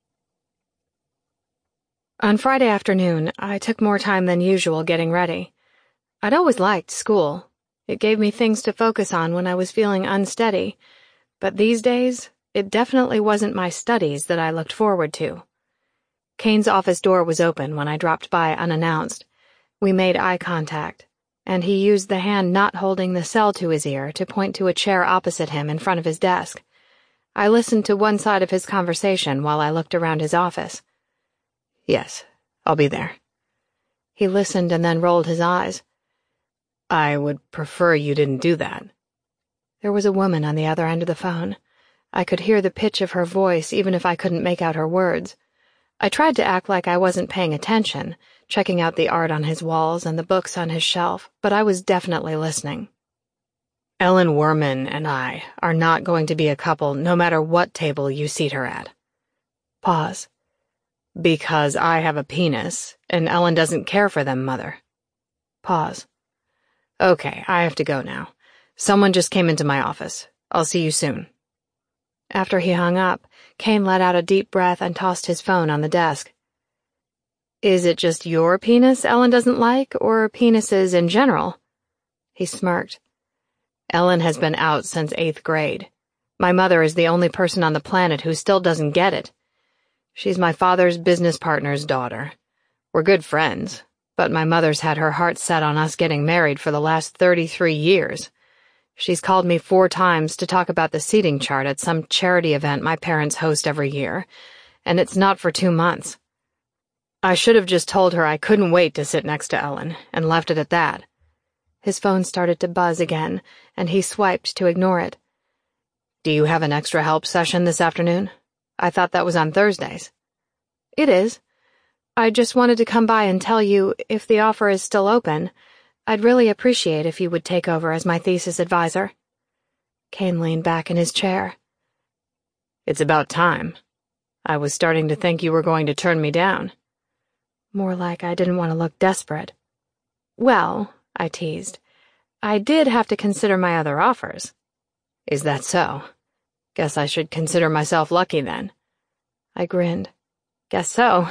On Friday afternoon, I took more time than usual getting ready. I'd always liked school. It gave me things to focus on when I was feeling unsteady, but these days, it definitely wasn't my studies that I looked forward to. Kane's office door was open when I dropped by unannounced. We made eye contact, and he used the hand not holding the cell to his ear to point to a chair opposite him in front of his desk. I listened to one side of his conversation while I looked around his office. "Yes, I'll be there." He listened and then rolled his eyes. "I would prefer you didn't do that." There was a woman on the other end of the phone. I could hear the pitch of her voice even if I couldn't make out her words. I tried to act like I wasn't paying attention, checking out the art on his walls and the books on his shelf, but I was definitely listening. "Ellen Werman and I are not going to be a couple no matter what table you seat her at." Pause. "Because I have a penis, and Ellen doesn't care for them, Mother." Pause. "Okay, I have to go now. Someone just came into my office. I'll see you soon." After he hung up, Kane let out a deep breath and tossed his phone on the desk. "Is it just your penis Ellen doesn't like, or penises in general?" He smirked. "Ellen has been out since 8th grade. My mother is the only person on the planet who still doesn't get it. She's my father's business partner's daughter. We're good friends, but my mother's had her heart set on us getting married for the last 33 years. She's called me 4 times to talk about the seating chart at some charity event my parents host every year, and it's not for 2 months. I should have just told her I couldn't wait to sit next to Ellen, and left it at that." His phone started to buzz again, and he swiped to ignore it. "Do you have an extra help session this afternoon? I thought that was on Thursdays." "It is. I just wanted to come by and tell you, if the offer is still open, I'd really appreciate if you would take over as my thesis advisor." Kane leaned back in his chair. "It's about time. I was starting to think you were going to turn me down." More like I didn't want to look desperate. "Well," I teased, "I did have to consider my other offers." "Is that so? Guess I should consider myself lucky then." I grinned. "Guess so."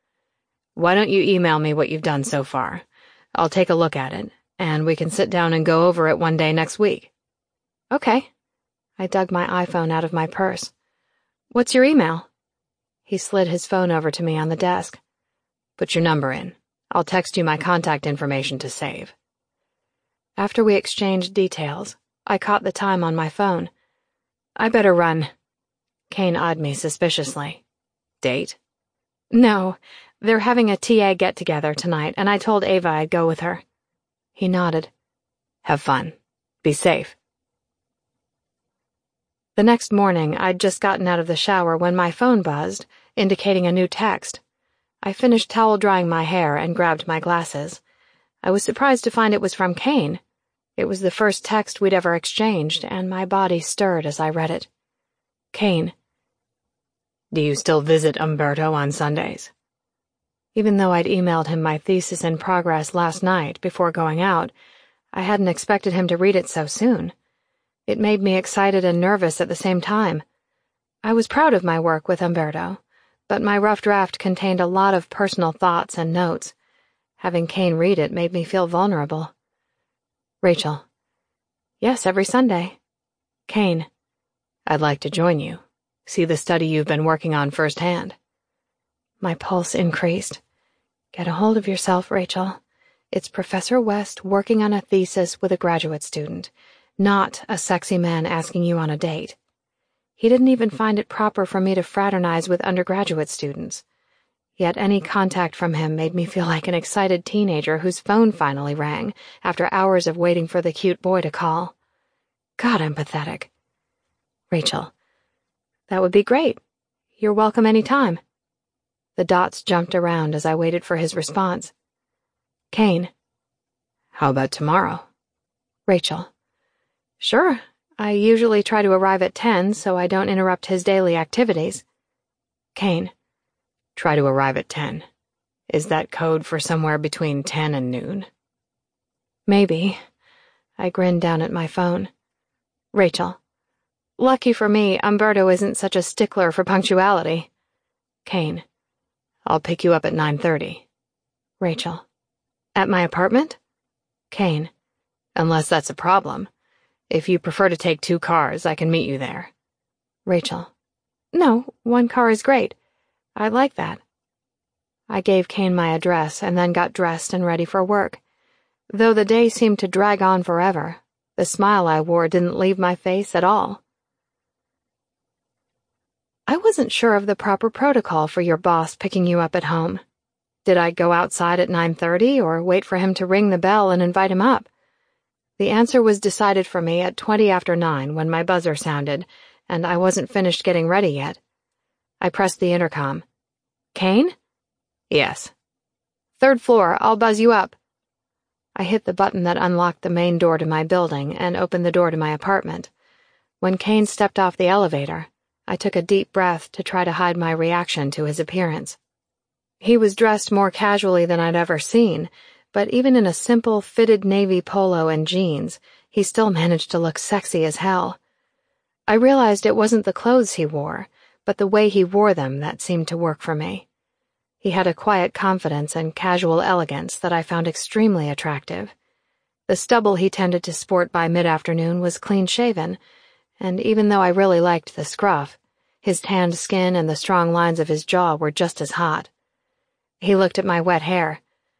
"Why don't you email me what you've done so far? I'll take a look at it, and we can sit down and go over it one day next week." "Okay." I dug my iPhone out of my purse. "What's your email?" He slid his phone over to me on the desk. "Put your number in. I'll text you my contact information to save." After we exchanged details, I caught the time on my phone. "I better run." Kane eyed me suspiciously. "Date?" "No. They're having a TA get-together tonight, and I told Ava I'd go with her." He nodded. "Have fun. Be safe." The next morning, I'd just gotten out of the shower when my phone buzzed, indicating a new text. I finished towel-drying my hair and grabbed my glasses. I was surprised to find it was from Kane. It was the first text we'd ever exchanged, and my body stirred as I read it. Kane. "Do you still visit Umberto on Sundays?" Even though I'd emailed him my thesis in progress last night before going out, I hadn't expected him to read it so soon. It made me excited and nervous at the same time. I was proud of my work with Umberto, but my rough draft contained a lot of personal thoughts and notes. Having Kane read it made me feel vulnerable. Rachel. "Yes, every Sunday." Kane. "I'd like to join you. See the study you've been working on firsthand." My pulse increased. Get a hold of yourself, Rachel. It's Professor West working on a thesis with a graduate student, not a sexy man asking you on a date. He didn't even find it proper for me to fraternize with undergraduate students. Yet any contact from him made me feel like an excited teenager whose phone finally rang after hours of waiting for the cute boy to call. God, I'm pathetic. Rachel. "That would be great. You're welcome any time." The dots jumped around as I waited for his response. Kane. "How about tomorrow?" Rachel. "Sure. I usually try to arrive at 10 so I don't interrupt his daily activities." Kane. Try to arrive at 10. Is that code for somewhere between 10 and noon? Maybe. I grinned down at my phone. Rachel. Lucky for me, Umberto isn't such a stickler for punctuality. Kane. I'll pick you up at 9:30. Rachel. At my apartment? Kane. Unless that's a problem. If you prefer to take 2 cars, I can meet you there. Rachel. No, 1 car is great. I like that. I gave Kane my address and then got dressed and ready for work. Though the day seemed to drag on forever, the smile I wore didn't leave my face at all. I wasn't sure of the proper protocol for your boss picking you up at home. Did I go outside at 9:30 or wait for him to ring the bell and invite him up? The answer was decided for me at 20 after 9 when my buzzer sounded, and I wasn't finished getting ready yet. I pressed the intercom. Kane? Yes. 3rd floor, I'll buzz you up. I hit the button that unlocked the main door to my building and opened the door to my apartment. When Kane stepped off the elevator, I took a deep breath to try to hide my reaction to his appearance. He was dressed more casually than I'd ever seen, but even in a simple, fitted navy polo and jeans, he still managed to look sexy as hell. I realized it wasn't the clothes he wore, but the way he wore them that seemed to work for me. He had a quiet confidence and casual elegance that I found extremely attractive. The stubble he tended to sport by mid-afternoon was clean-shaven, and even though I really liked the scruff, his tanned skin and the strong lines of his jaw were just as hot. He looked at my wet hair.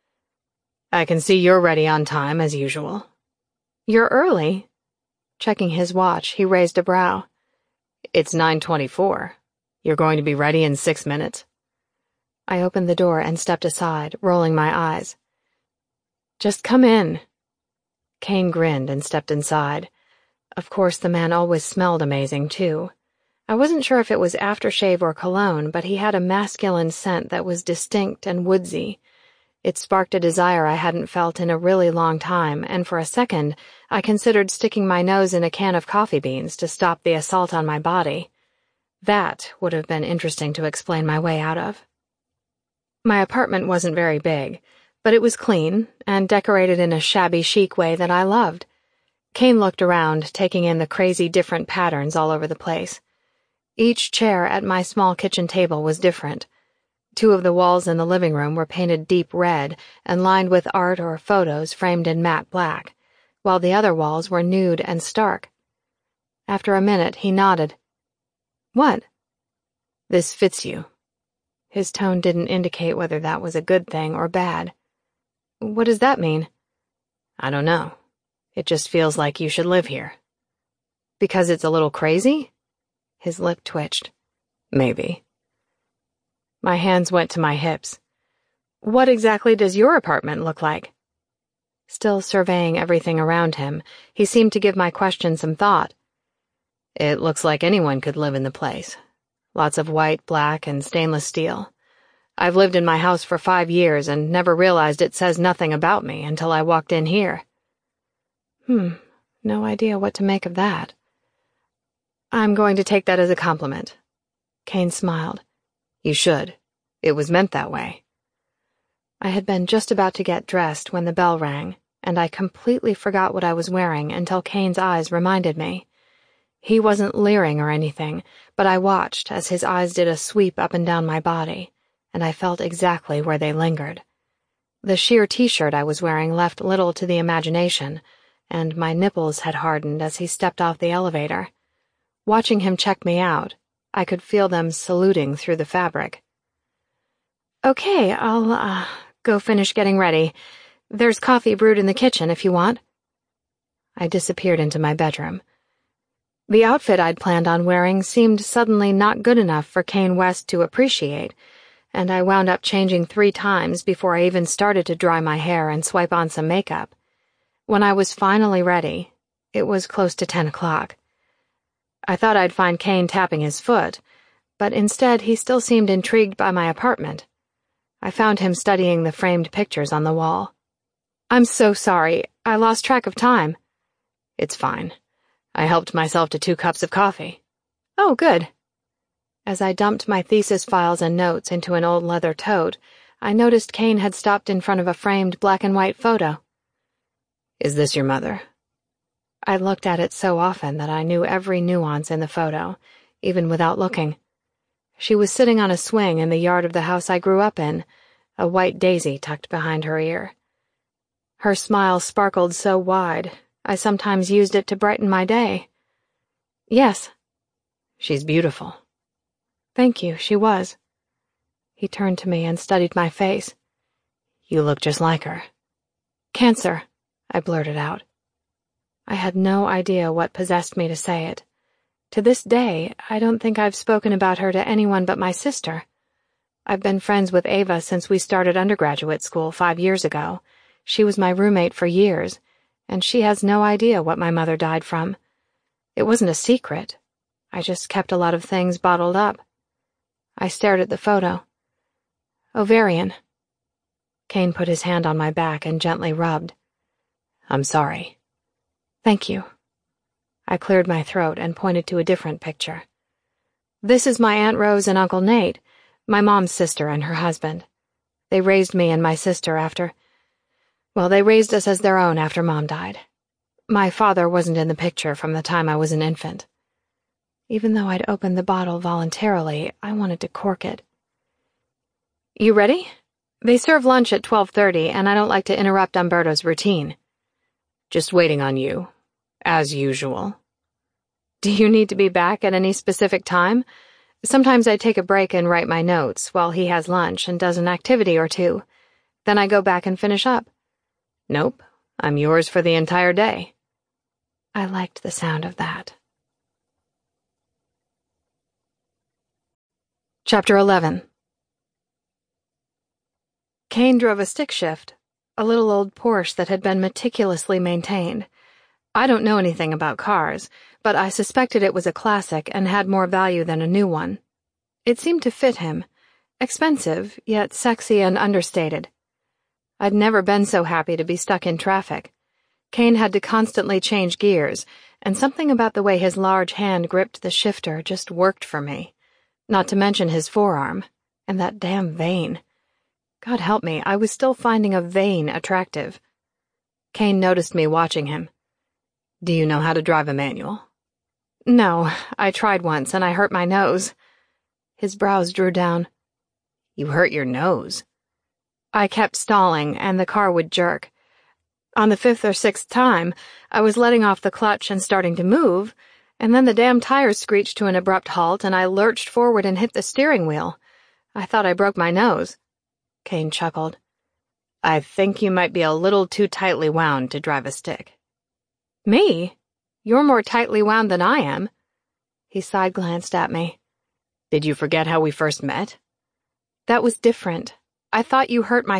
I can see you're ready on time, as usual. You're early. Checking his watch, he raised a brow. It's 9:24. You're going to be ready in 6 minutes. I opened the door and stepped aside, rolling my eyes. Just come in. Kane grinned and stepped inside. Of course, the man always smelled amazing, too. I wasn't sure if it was aftershave or cologne, but he had a masculine scent that was distinct and woodsy. It sparked a desire I hadn't felt in a really long time, and for a second, I considered sticking my nose in a can of coffee beans to stop the assault on my body. That would have been interesting to explain my way out of. My apartment wasn't very big, but it was clean and decorated in a shabby chic way that I loved. Kane looked around, taking in the crazy different patterns all over the place. Each chair at my small kitchen table was different. 2 of the walls in the living room were painted deep red and lined with art or photos framed in matte black, while the other walls were nude and stark. After a minute, he nodded. What? This fits you. His tone didn't indicate whether that was a good thing or bad. What does that mean? I don't know. It just feels like you should live here. Because it's a little crazy? His lip twitched. Maybe. My hands went to my hips. What exactly does your apartment look like? Still surveying everything around him, he seemed to give my question some thought. It looks like anyone could live in the place. Lots of white, black, and stainless steel. I've lived in my house for 5 years and never realized it says nothing about me until I walked in here. No idea what to make of that. I'm going to take that as a compliment. Kane smiled. You should. It was meant that way. I had been just about to get dressed when the bell rang, and I completely forgot what I was wearing until Kane's eyes reminded me. He wasn't leering or anything, but I watched as his eyes did a sweep up and down my body, and I felt exactly where they lingered. The sheer t-shirt I was wearing left little to the imagination, and my nipples had hardened as he stepped off the elevator. Watching him check me out, I could feel them saluting through the fabric. Okay, I'll, go finish getting ready. There's coffee brewed in the kitchen if you want. I disappeared into my bedroom. The outfit I'd planned on wearing seemed suddenly not good enough for Kane West to appreciate, and I wound up changing 3 times before I even started to dry my hair and swipe on some makeup. When I was finally ready, it was close to 10 o'clock. I thought I'd find Kane tapping his foot, but instead he still seemed intrigued by my apartment. I found him studying the framed pictures on the wall. I'm so sorry, I lost track of time. It's fine. I helped myself to 2 cups of coffee. Oh, good. As I dumped my thesis files and notes into an old leather tote, I noticed Kane had stopped in front of a framed black and white photo. "Is this your mother?" I looked at it so often that I knew every nuance in the photo, even without looking. She was sitting on a swing in the yard of the house I grew up in, a white daisy tucked behind her ear. Her smile sparkled so wide, I sometimes used it to brighten my day. "Yes." "She's beautiful." "Thank you, she was." He turned to me and studied my face. "You look just like her." "Cancer," I blurted out. I had no idea what possessed me to say it. To this day, I don't think I've spoken about her to anyone but my sister. I've been friends with Ava since we started undergraduate school 5 years ago. She was my roommate for years, and she has no idea what my mother died from. It wasn't a secret. I just kept a lot of things bottled up. I stared at the photo. "Ovarian." Kane put his hand on my back and gently rubbed. "I'm sorry." "Thank you." I cleared my throat and pointed to a different picture. "This is my Aunt Rose and Uncle Nate, my mom's sister and her husband. They raised me and my sister they raised us as their own after Mom died. My father wasn't in the picture from the time I was an infant." Even though I'd opened the bottle voluntarily, I wanted to cork it. "You ready? They serve lunch at 12:30, and I don't like to interrupt Umberto's routine." "Just waiting on you, as usual." "Do you need to be back at any specific time? Sometimes I take a break and write my notes while he has lunch and does an activity or two. Then I go back and finish up." "Nope, I'm yours for the entire day." I liked the sound of that. Chapter 11. Kane drove a stick shift, a little old Porsche that had been meticulously maintained. I don't know anything about cars, but I suspected it was a classic and had more value than a new one. It seemed to fit him, expensive, yet sexy and understated. I'd never been so happy to be stuck in traffic. Kane had to constantly change gears, and something about the way his large hand gripped the shifter just worked for me. Not to mention his forearm, and that damn vein. God help me, I was still finding a vein attractive. Kane noticed me watching him. "Do you know how to drive a manual?" "No, I tried once and I hurt my nose." His brows drew down. "You hurt your nose?" "I kept stalling and the car would jerk. On the 5th or 6th time, I was letting off the clutch and starting to move, and then the damn tires screeched to an abrupt halt and I lurched forward and hit the steering wheel. I thought I broke my nose." Kane chuckled. "I think you might be a little too tightly wound to drive a stick." "Me? You're more tightly wound than I am." He side-glanced at me. "Did you forget how we first met?" "That was different. I thought you hurt my